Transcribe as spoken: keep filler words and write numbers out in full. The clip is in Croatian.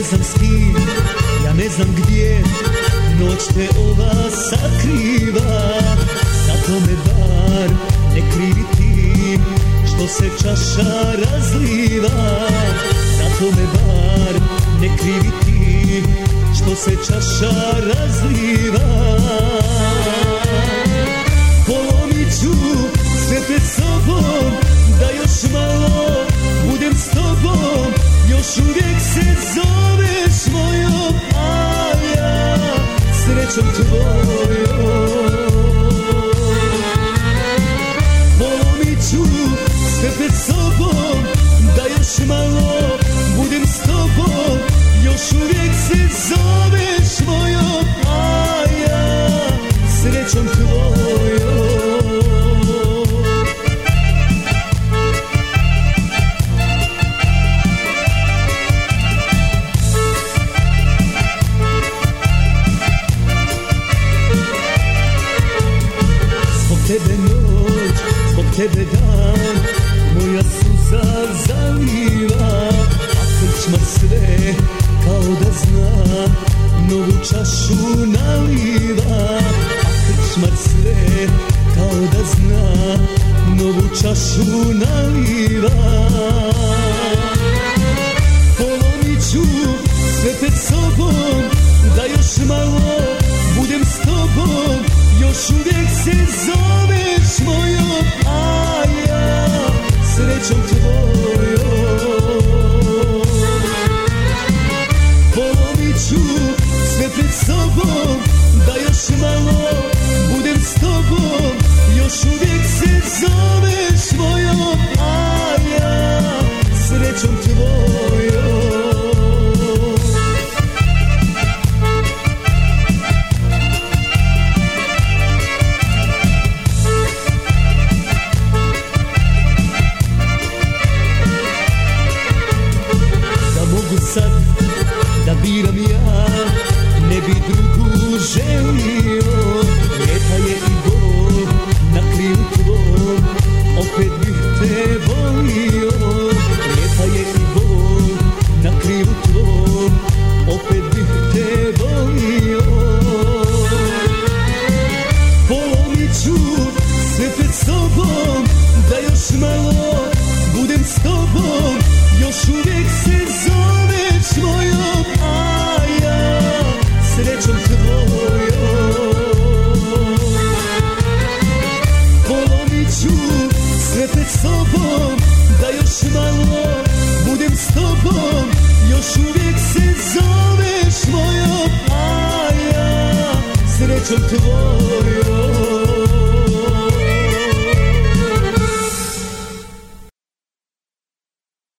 znam s kim, ja ne znam gdje, noć te ova sakriva. Zato me bar ne krivi ti, što se čaša razliva. Zato me bar ne krivi ti, što se čaša razliva. Polomit ću sve pred sobom, da još malo budem s tobom. Još uvijek se zoveš mojom, a ja srećom tvojom. Polomit ću sve pred sobom, da još malo budem s tobom. Još uvijek se zoveš mojom, a ja srećom tvojom. Zbog tebe noć, zbog tebe dan, moja suza zaliva. A krčmar sve kao da zna, novu čašu naliva. A krčmar sve kao da zna, novu čašu naliva. Polomit ću sve pred sobom, da još malo budem s tobom. Još uvijek se zoveš mojom, a ja srećom tvojom. Polomit ću sve pred sobom, da još malo budem s tobom. Još uvijek se zoveš mojom, a ja srećom tvojom. Sad da biram ja, ne bi drugu želio. Lijepa je i Bog na krilu tvom, opet bih te volio. Lijepa je i Bog na krilu tvom, opet bih te volio. Polomit ću sve pred sobom, da još malo budem s tobom. Još uvijek se zoveš mojom, a ja srećom tvojom. Polomit ću sve pred sobom, da još malo budem s tobom. Još uvijek se zoveš mojom, a ja srećom tvojom.